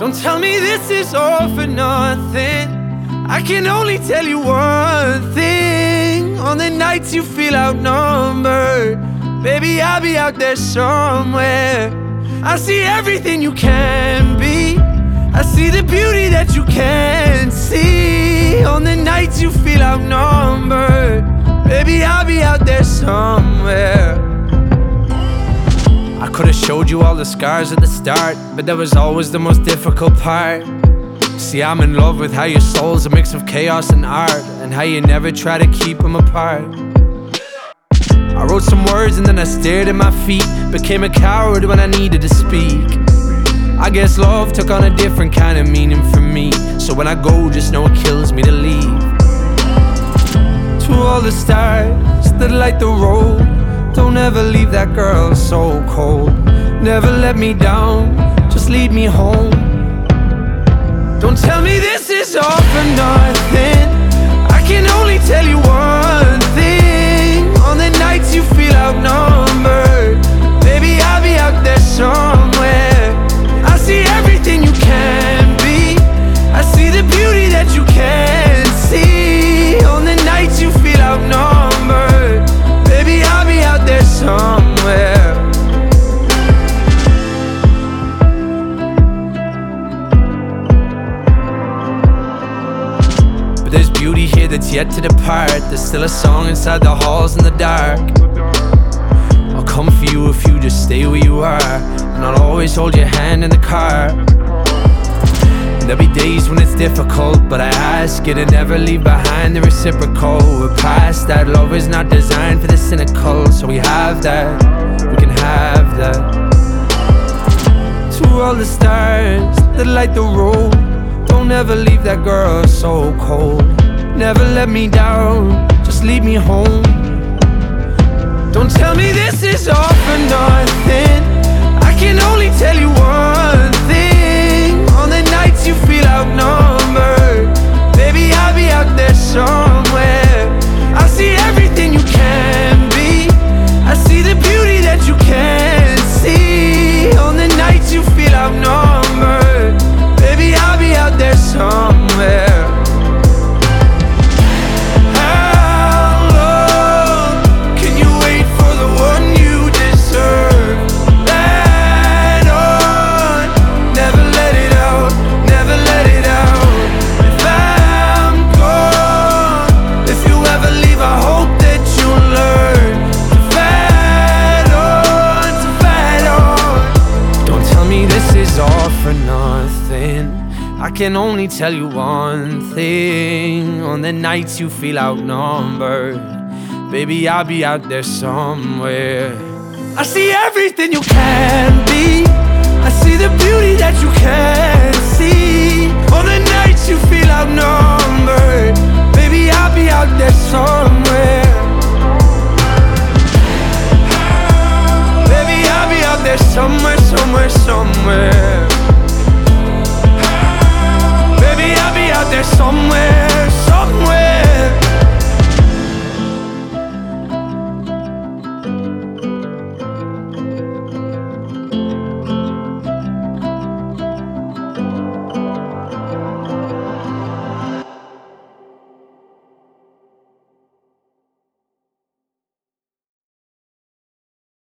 Don't tell me this is all for nothing. I can only tell you one thing. On the nights you feel outnumbered, baby, I'll be out there somewhere. I see everything you can be. I see the beauty that you can't see. On the nights you feel outnumbered, baby, I'll be out there somewhere. I could've showed you all the scars at the start, but that was always the most difficult part. See, I'm in love with how your soul's a mix of chaos and art, and how you never try to keep them apart. I wrote some words and then I stared at my feet, became a coward when I needed to speak. I guess love took on a different kind of meaning for me, so when I go, just know it kills me to leave. To all the stars that light the road, don't ever leave that girl so cold. Never let me down, just lead me home. Don't tell me this is all for nothing. I can only tell you one thing. On the nights you feel outnumbered, baby, I'll be out there somewhere. I see everything you can be. I see the beauty that you can't see. On the nights you feel outnumbered, baby, I'll be out there somewhere. But there's beauty here that's yet to depart. There's still a song inside the halls in the dark. I'll come for you if you just stay where you are, and I'll always hold your hand in the car. And there'll be days when it's difficult, but I ask you to never leave behind the reciprocal. We're past that, love is not designed for the cynical, so we have that, we can have that. To all the stars that light the road, don't ever leave that girl so cold. Never let me down, just lead me home. Don't tell me this is all for nothing. I can only tell you one thing. On the nights you feel outnumbered, baby, I'll be out there somewhere. I see everything you can be. I see the beauty that you can't see. On the nights you feel outnumbered, baby, I'll be out there somewhere. I can only tell you one thing. On the nights you feel outnumbered, baby, I'll be out there somewhere. I see everything you can be. I see the beauty that you can't see. On the nights you feel outnumbered,